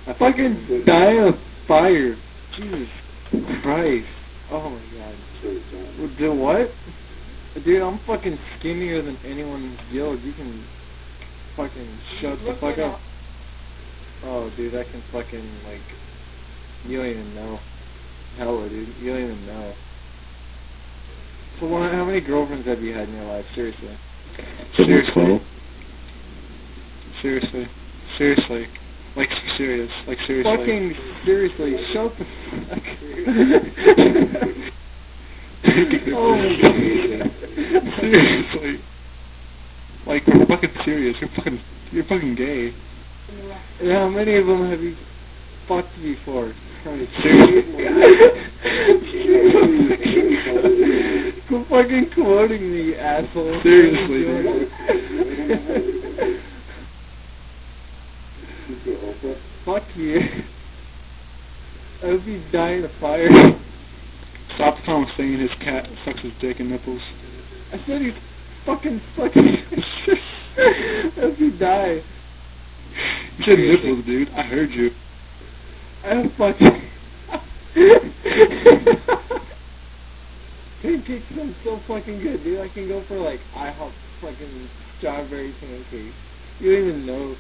I fucking die of fire. Jesus Christ. Oh my god. Do what? Dude, I'm fucking skinnier than anyone in this guild. You can fucking shut the fuck up. Oh, dude, I can fucking, like, you don't even know. Hella, dude, you don't even know. So how many girlfriends have you had in your life? Seriously. Seriously. Seriously. Seriously. Like, serious. Like, seriously. Fucking seriously, shut the fuck Oh my god. Seriously. Like, we're fucking serious. You're fucking gay. And how many of them have you fucked before? Christ. Seriously. Quit fucking quoting me, asshole. Seriously, dude. Fuck you. I hope you die in a fire. Stop the comment saying his cat sucks his dick and nipples. I said he's fucking sucking. I hope you die. You said nipples, dude. I heard you. I hope fucking... Pancakes sound so fucking good, dude. I can go for, like, IHOP fucking strawberry pancakes. You don't even know.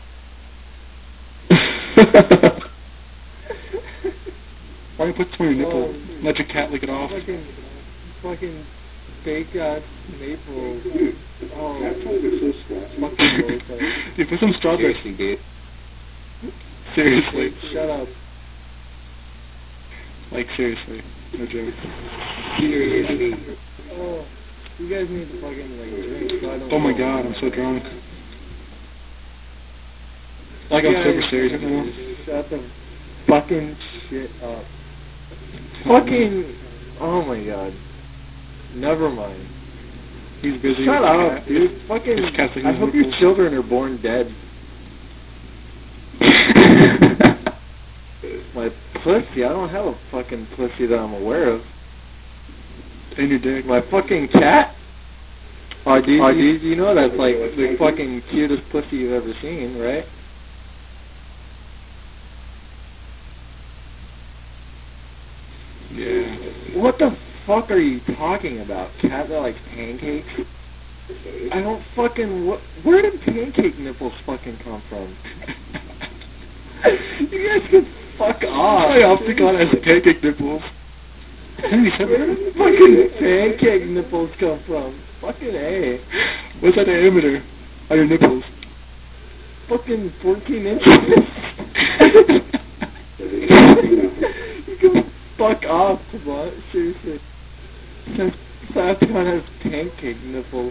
Why don't you put some on your nipple? Let your cat lick it off. Fucking fake ass maple. Oh, fucking dude, put some strawberry. Seriously, dude. Seriously. Shut up. Like, seriously. No joke. Seriously. Oh, you guys need to fucking, like, drink so I don't... Oh my god, I'm so drunk. Like, I'm super serious right now. Shut the fucking shit up. Fucking... Oh my god. Never mind. He's busy. Shut up, dude. Fucking... I hope your children are born dead. My pussy? I don't have a fucking pussy that I'm aware of. And your dick. My fucking cat? Oh, dude, you know that's like the fucking cutest pussy you've ever seen, right? Yeah. What the fuck are you talking about? Cat that likes pancakes? I don't fucking... Where did pancake nipples fucking come from? You guys can fuck off. I often got as pancake nipples. Where did fucking pancake nipples come from? Fucking A. What's that diameter on your nipples? Fucking 14 inches. You can fuck off, what? Seriously. Saffron has pancake nipples.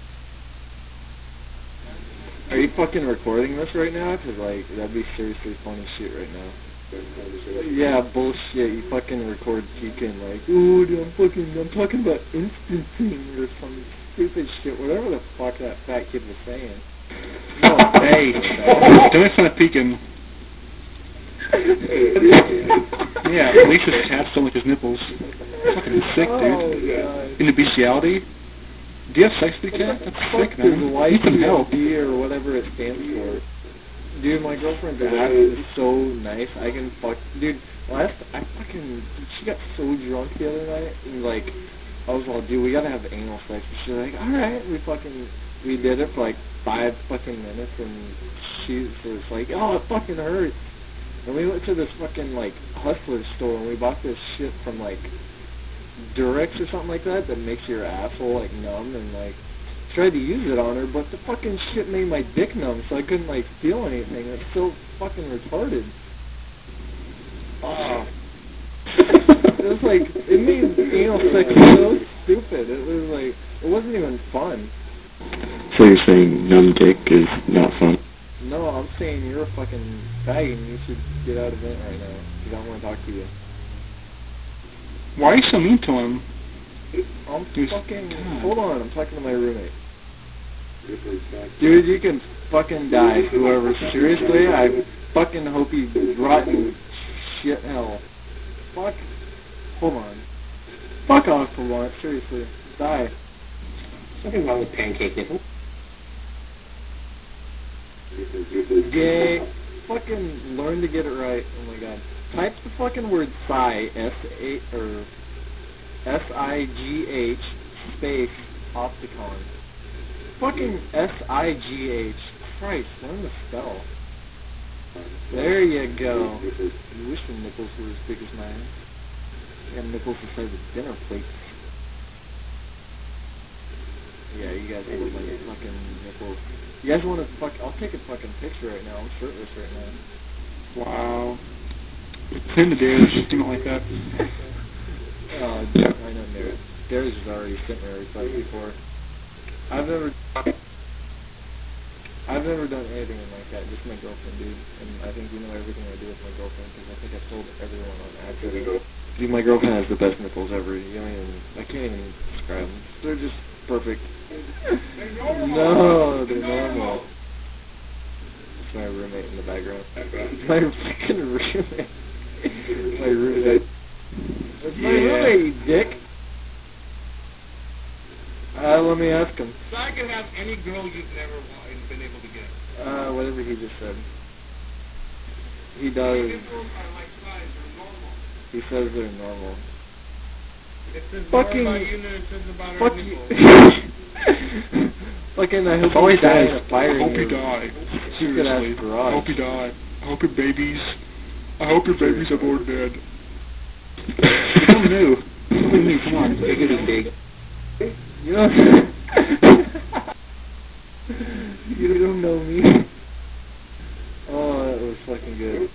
Are you fucking recording this right now? Cause like, that'd be seriously funny shit right now. Yeah, bullshit. You fucking record Keegan like, ooh, dude, I'm talking about instancing or some stupid shit, whatever the fuck that fat kid was saying. No, hey, don't make fun of Pekin. Yeah, Lisa's cat stole like his nipples. Fucking sick, dude. In the bestiality? Do you have sex with the cat? That's sick, man. Need some help. Or whatever it stands for. Dude, my girlfriend's ass is so nice. I can fuck... Dude, I fucking... She got so drunk the other night, and like, I was all, dude, we gotta have anal sex. And she's like, alright. We did it for like 5 fucking minutes, and she was like, oh, it fucking hurts. And we went to this fucking, like, Hustler store, and we bought this shit from, like, Durex or something like that makes your asshole, like, numb, and, like, tried to use it on her, but the fucking shit made my dick numb, so I couldn't, like, feel anything. It's so fucking retarded. Oh. It was, like, it made anal sex so stupid. It was, like, it wasn't even fun. So you're saying numb dick is not fun? No, I'm saying you're a fucking faggot and you should get out of it right now, because I don't want to talk to you. Why are you so mean to him? I'm fucking... Hold on, I'm talking to my roommate. Dude, you can fucking die, whoever. Seriously, I fucking hope you rot in shit hell. Fuck. Hold on. Fuck off for once, seriously. Die. Something wrong with pancake nipple? Gay. fucking learn to get it right. Oh my god. Type the fucking word sigh, S-A, or S-I-G-H, space, Opticon. Fucking S-I-G-H. Christ, learn to spell. There you go. You wish your nipples were as big as mine. I got nipples the size of dinner plates. Yeah, you guys look like fucking nipples. You guys want to I'll take a fucking picture right now. I'm shirtless right now. Wow. Send to Darius, just do it like that. Yeah. I know Darius is already sent me a request before. I've never done anything like that, just my girlfriend, dude. And I think you know everything I do with my girlfriend, because I think I've told everyone on accident. Dude, my girlfriend has the best nipples ever. I can't even describe them. They're just perfect. No, they're normal. That's my roommate in the background. My fucking roommate. My roommate. That's my roommate, you dick. Let me ask him. So I can have any girl you've never been able to get. Whatever he just said. He does. Nipples are like size, they're normal. He says they're normal. It says Fucking. more about you than it says about Fuck her you. nipples. Fucking, I hope Always you die in dies. a fire. I hope you die. Stupid ass Seriously. garage. I hope you die. I hope your babies are born dead. Become new. Something new, come on. Bigger than big. You don't. You don't know me. Oh, that was fucking good.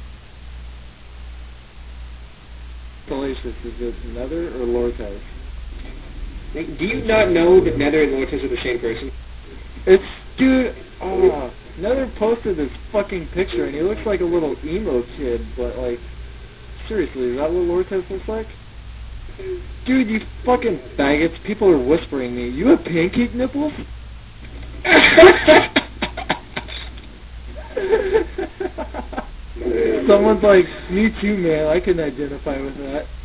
Salacious, is it Nether or Lortez? Do you not know that Nether and Lortez are the same person? It's, dude, Nether posted this fucking picture and he looks like a little emo kid, but like, seriously, is that what Lortez looks like? Dude, you fucking faggots, people are whispering me, you have pancake nipples? Someone's like, me too, man, I can identify with that.